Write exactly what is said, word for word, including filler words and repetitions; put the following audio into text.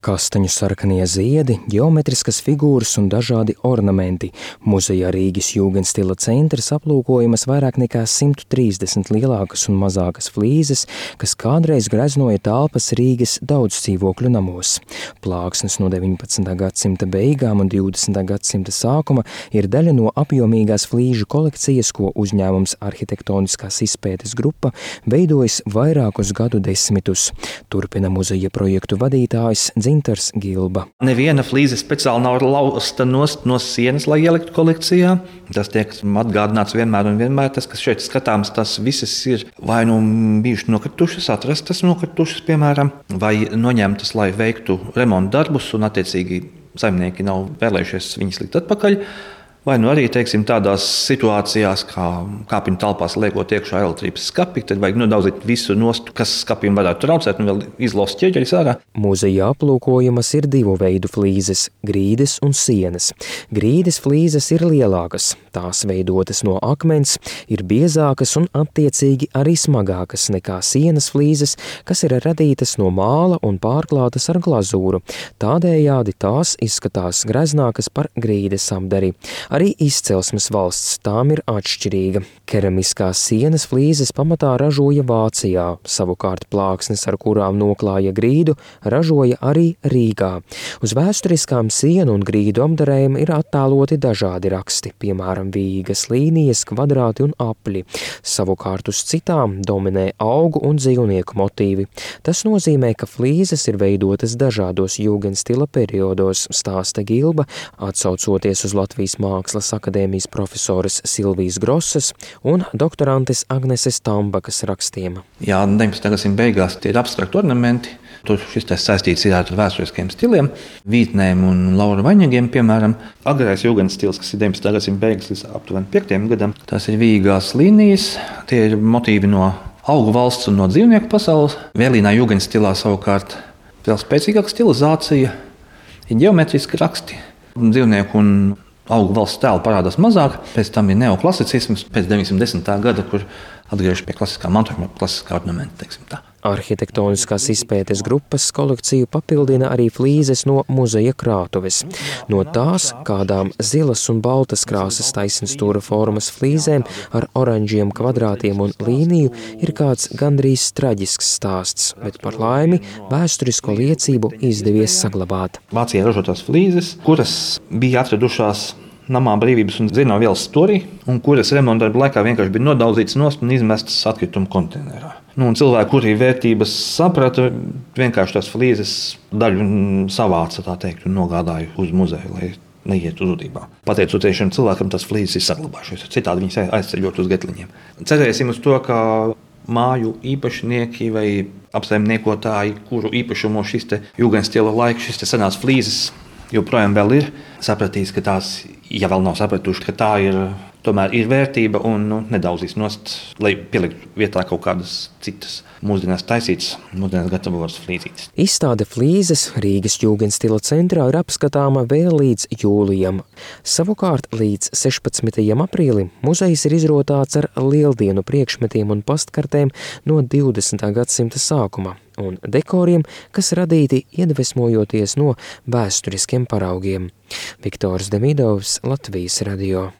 Kastaņu sarkanie ziedi, ģeometriskas figūras un dažādi ornamenti. Muzejā Rīgas Jūgendstila centrs aplūkojamas vairāk nekā simt trīsdesmit lielākas un mazākas flīzes, kas kādreiz greznoja telpas Rīgas daudzdzīvokļu namos. Plāksnes no deviņpadsmitā gadsimta beigām un divdesmitā gadsimta sākuma ir daļa no apjomīgās flīžu kolekcijas, ko uzņēmums Arhitektoniskās izpētes grupa veidojas vairākus gadu desmitus. Turpina muzeja projektu vadītājs Dzintars Gilba. Neviena flīze speciāli nav lausta nost no sienas, lai ieliktu kolekcijā. Tas tiek atgādināts vienmēr un vienmēr. Tas, kas šeit skatāms, tas visas ir vai nu bijušas nokritušas, atrastas nokritušas, piemēram, vai noņemtas, lai veiktu remontu darbus, un attiecīgi saimnieki nav vēlējušies viņas likt atpakaļ. Vai nu arī, teiksim, tādās situācijās, kā kāpņu telpās liekot iekšā elektrības skapi, tad vajag nodaudzīt visu nost, kas skapim varētu traucēt, un vēl izlaust ķieģeļus ārā. Muzejā aplūkojamas ir divu veidu flīzes – grīdes un sienas. Grīdes flīzes ir lielākas, tās veidotas no akmens, ir biezākas un attiecīgi arī smagākas nekā sienas flīzes, kas ir radītas no māla un pārklātas ar glazūru. Tādējādi tās izskatās greznākas par grīdes apdari. Arī izcelsmes valsts tām ir atšķirīga. Keramiskās sienas flīzes pamatā ražoja Vācijā, savukārt plāksnes, ar kurām noklāja grīdu, ražoja arī Rīgā. Uz vēsturiskām sienu un grīdu apdarēm ir attēloti dažādi raksti, piemēram, vīgas līnijas, kvadrāti un apļi. Savukārt uz citām dominē augu un dzīvnieku motīvi. Tas nozīmē, ka flīzes ir veidotas dažādos jūgendstila periodos, stāsta Gilba, atsaucoties uz Latvijas Mākslas akadēmijas profesoras Silvijas Grosses un doktorantes Agneses Tambakas rakstiem. Jā, deviņpadsmitā gadsimta beigās tie ir abstrakti ornamenti. Tur šis tas saistīts ir ar vēsturiskiem stiliem, Vītnēm un Laura Vaņagiem, piemēram. Agrais jūgendstils, kas ir deviņpadsmitā gadsimta beigas līdz aptuveni piektajam gadam, tas ir vīgās līnijas, tie ir motīvi no augu valsts un no dzīvnieku pasaules. Vēlīnā jūgendstilā savukārt vēl spēcīgāka stilizācija, ir ģeometriski raksti, dzīvnieku un augu valsts tēlu parādās mazāk, pēc tam ir neoklasicisms, pēc deviņsimt desmitā gada, kur atgriežas pie klasiskā mantojuma, klasiskā ornamenta, teiksim tā. Arhitektoniskās izpētes grupas kolekciju papildina arī flīzes no muzeja krātuves. No tās, kādām zilas un baltas krāsas taisnstūra formas flīzēm ar oranžiem kvadrātiem un līniju, ir kāds gandrīz traģisks stāsts, bet par laimi vēsturisko liecību izdevies saglabāt. Vācijā ražotās flīzes, kuras bija atradušās namā Brīvības un Zirnavas ielas stūrī, un kuras remonta darba laikā vienkārši bija nodaudzītas nost un izmestas atkritumu konteinerā. Nu, un cilvēki, kuri vērtības saprata, vienkārši tās flīzes daļu savāca, tā teikt, un nogādāja uz muzeju, lai neietu zudībā. Pateicoties šiem cilvēkam, tas flīzes ir saglabājušies, citādi viņas aizceļot uz Getliņiem. Cerēsim uz to, ka māju īpašnieki vai apsaimniekotāji, kuru īpašumo šis te jūgendstila laiks, šis te senās flīzes joprojām vēl ir, sapratīs, ka tās, ja vēl nav sapratuši, ka tā ir, tomēr ir vērtība un nu, nedaudzīs nost, lai pieliktu vietā kaut kādas citas mūsdienās taisītas, mūsdienās gatavotas flīzītes. Izstāde flīzes Rīgas Jūgendstila centrā ir apskatāma vēl līdz jūlijam. Savukārt līdz sešpadsmitajam aprīlim muzejs ir izrotāts ar lieldienu priekšmetiem un pastkartēm no divdesmitā gadsimta sākuma un dekoriem, kas radīti iedvesmojoties no vēsturiskiem paraugiem. Viktors Demidovs, Latvijas radio.